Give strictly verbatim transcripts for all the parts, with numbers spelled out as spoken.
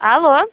Alô?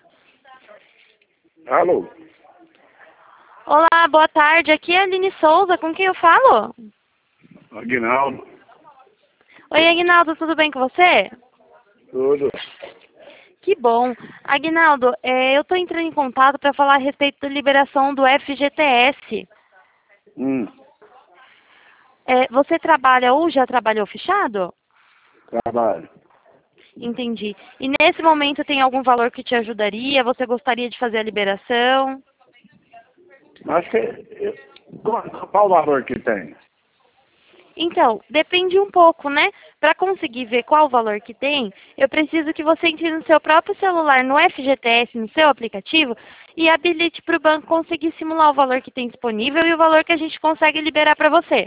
Alô? Olá, boa tarde. Aqui é a Aline Souza. Com quem eu falo? Aguinaldo. Oi, Aguinaldo, tudo bem com você? Tudo. Que bom. Aguinaldo, é, eu estou entrando em contato para falar a respeito da liberação do F G T S. Hum, É, você trabalha ou já trabalhou fechado? trabalho. Entendi. E nesse momento tem algum valor que te ajudaria? Você gostaria de fazer a liberação? Acho que... eu- Qual, qual o valor que tem? Então, depende um pouco, né? Para conseguir ver qual o valor que tem, eu preciso que você entre no seu próprio celular, no F G T S, no seu aplicativo, e habilite para o banco conseguir simular o valor que tem disponível e o valor que a gente consegue liberar para você.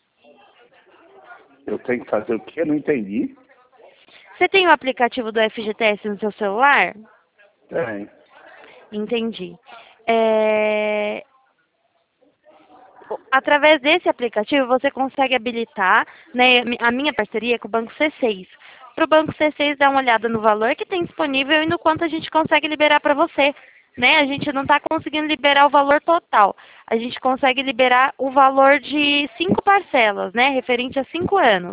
Eu tenho que fazer o quê? Não entendi. Você tem o aplicativo do F G T S no seu celular? Tem. Entendi. É, Através desse aplicativo, você consegue habilitar, né, a minha parceria com o Banco C seis. Para o Banco C seis dar uma olhada no valor que tem disponível e no quanto a gente consegue liberar para você. Né? A gente não está conseguindo liberar o valor total. A gente consegue liberar o valor de cinco parcelas, né, referente a cinco anos.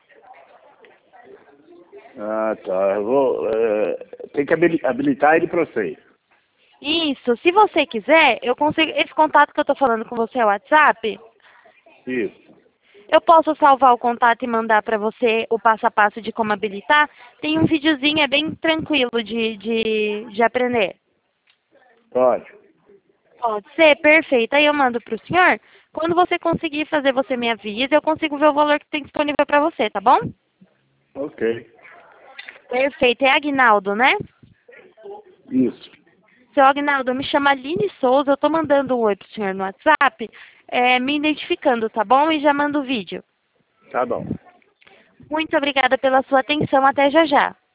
Ah, tá. Eu vou... É, tem que habili- habilitar ele para você. Isso. Se você quiser, eu consigo. Esse contato que eu estou falando com você é o WhatsApp? Isso. Eu posso salvar o contato e mandar para você o passo a passo de como habilitar? Tem um videozinho, é bem tranquilo de, de, de aprender. Pode. Pode ser? Perfeito. Aí eu mando para o senhor. Quando você conseguir fazer, você me avisa. Eu consigo ver o valor que tem disponível para você, tá bom? Ok. Perfeito. É Aguinaldo, né? Isso. Seu Aguinaldo, eu me chamo Aline Souza. Eu estou mandando um oi para o senhor no WhatsApp, é, me identificando, tá bom? E já mando o vídeo. Tá bom. Muito obrigada pela sua atenção. Até já já.